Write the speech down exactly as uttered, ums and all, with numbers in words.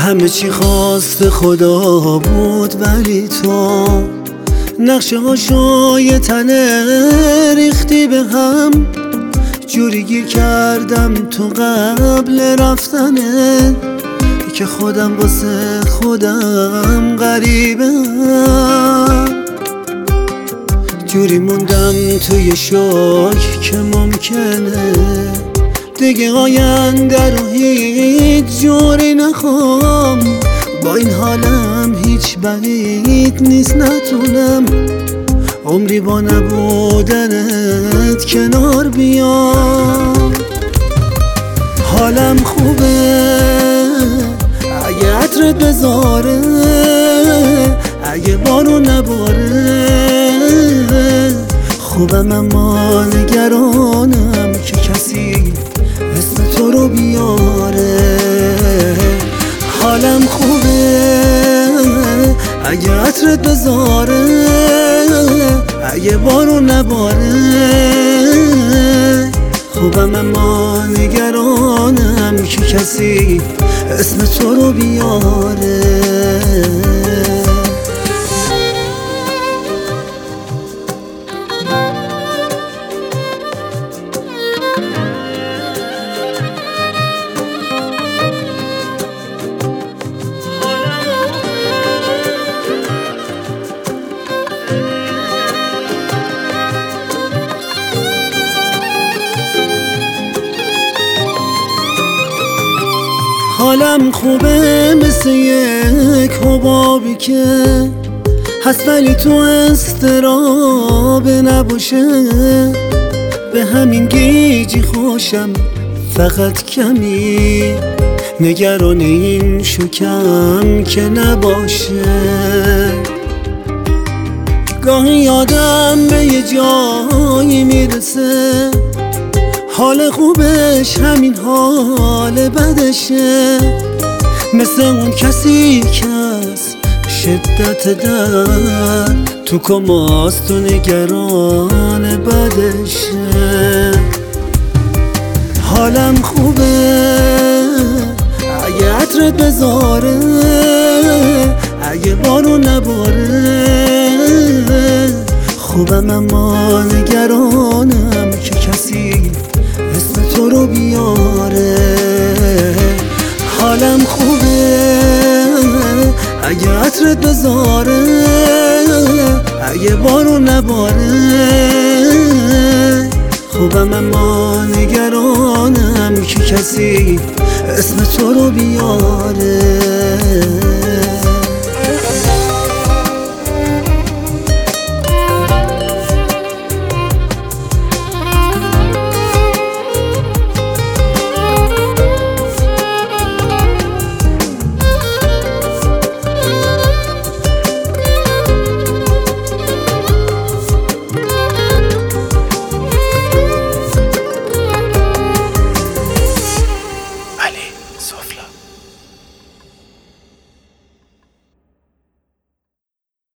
همه چی خواست خدا بود ولی تو نقشه هاشو تنه ریختی به هم. جوری گیر کردم تو قبل رفتنه که خودم واسه خودم غریبم. جوری موندم توی شوک که ممکنه دیگه آینده رو هیچ جوری نخوام. با این حالم هیچ بعید نیست نتونم عمری با نبودنت کنار بیام. حالم خوبه اگه عطرت بذاره، اگه بارون نباره. خوبم اما نگرانم که کسی اسم تو رو بیاره. حالم خوبه اگه عطرت بذاره، اگه بارون نباره. خوبم اما نگرانم که کسی اسم تو رو بیاره. حالم خوبه مثل یک حبابی که هست ولی تو استراب نباشه. به همین گیجی خوشم فقط کمی نگران این شکم که نباشه. گاهی یادم به یه جایی میرسه حال خوبش همین حال بدشه. مثل اون کسی که از شدت درد تو کماست و نگران بدشه. حالم خوبه اگه عطرت بذاره، اگه بارون نباره. خوبم اما نگرانم که کسی اسم تو رو بیاره. حالم خوبه اگه عطرت بذاره، اگه بارون نباره. خوبم اما نگرانم که کسی اسم تو رو بیاره.